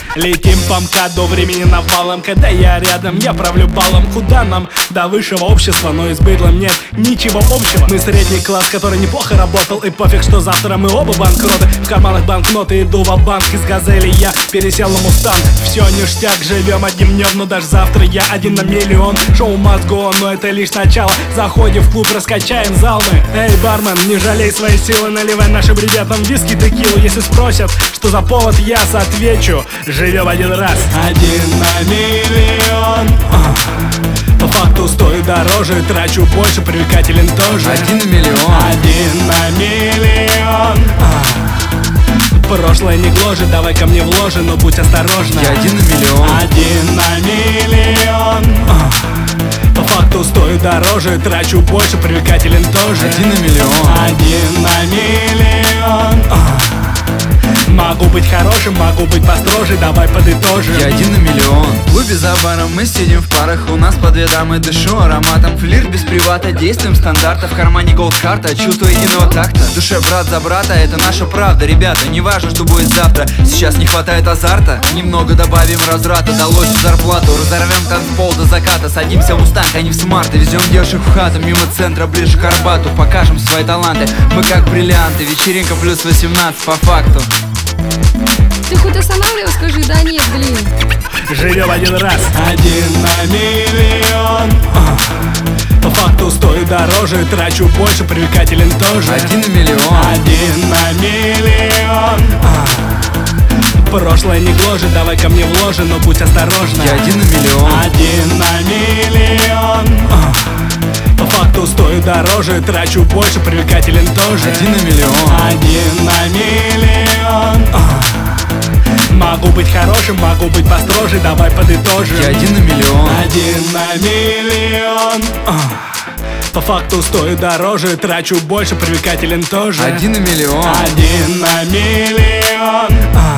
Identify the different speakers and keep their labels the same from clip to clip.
Speaker 1: Летим по МКАДу, времени навалом. Когда я рядом, я правлю балом. Куда нам? До высшего общества, но и с быдлом нет ничего общего. Мы средний класс, который неплохо работал. И пофиг, что завтра мы оба банкроты. В карманах банкноты, иду в банк из газели. Я пересел на мустанг. Все ништяк, живем одним днем. Но даже завтра я один на миллион. Шоу must go on, но это лишь начало. Заходим в клуб, раскачаем зал мы. Эй, бармен, не жалей свои силы. Наливай нашим ребятам виски, текилу. Если спросят, что за повод, я отвечу: живем один раз. Один на миллион. По факту стою дороже, трачу больше, привлекателен тоже.
Speaker 2: Один на миллион.
Speaker 1: Один на миллион. Прошлое не гложет, давай ко мне вложи, но будь осторожна.
Speaker 2: Я один на миллион.
Speaker 1: Один на миллион. По факту стою дороже, трачу больше, привлекателен тоже.
Speaker 2: Один на миллион.
Speaker 1: Один на миллион. Могу быть хорошим, могу быть построже, давай подытожим.
Speaker 2: Я один на миллион. В клубе за баром мы сидим в парах. У нас по две дамы, дышу ароматом. Флирт без привата, действуем стандарта. В кармане голд-карта, чувство единого такта. В душе брат за брата, это наша правда. Ребята, не важно, что будет завтра. Сейчас не хватает азарта. Немного добавим разврата, долой всю зарплату. Разорвем танцпол до заката. Садимся в мустанг, а не в смарт. И везем девушек в хату, мимо центра, ближе к Арбату. Покажем свои таланты, мы как бриллианты. Вечеринка плюс 18 по факту.
Speaker 3: Ты хоть останавливай, скажи, да нет, блин.
Speaker 1: Живем один раз. Один на миллион. По факту стою дороже, трачу больше, привлекателен тоже.
Speaker 2: Один на миллион.
Speaker 1: Один на миллион. Прошлое не гложет, давай ко мне вложи, но будь осторожна.
Speaker 2: Я один на миллион.
Speaker 1: Один на миллион. По факту стою дороже, трачу больше, привлекателен тоже.
Speaker 2: Один на миллион.
Speaker 1: Один на миллион. Могу быть хорошим, могу быть построже, давай подытожим.
Speaker 2: Я один на миллион.
Speaker 1: Один на миллион. По факту стою дороже, трачу больше, привлекателен тоже.
Speaker 2: Один на миллион.
Speaker 1: Один на миллион.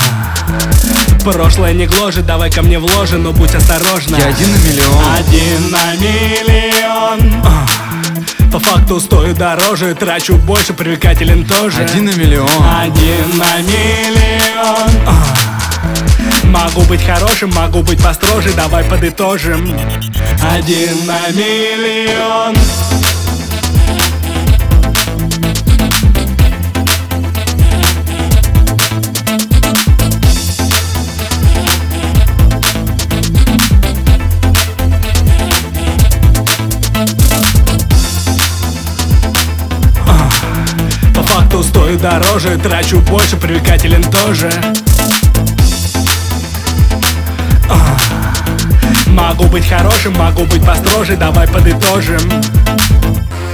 Speaker 1: Прошлое не гложет, давай ко мне вложи, но будь осторожна.
Speaker 2: Я один на миллион.
Speaker 1: Один на миллион. По факту стою дороже, трачу больше, привлекателен тоже.
Speaker 2: Один на миллион.
Speaker 1: Один на миллион. Могу быть хорошим, могу быть построже, давай подытожим. Один на миллион. По факту стою дороже, трачу больше, привлекателен тоже. Могу быть хорошим, могу быть построже, давай подытожим.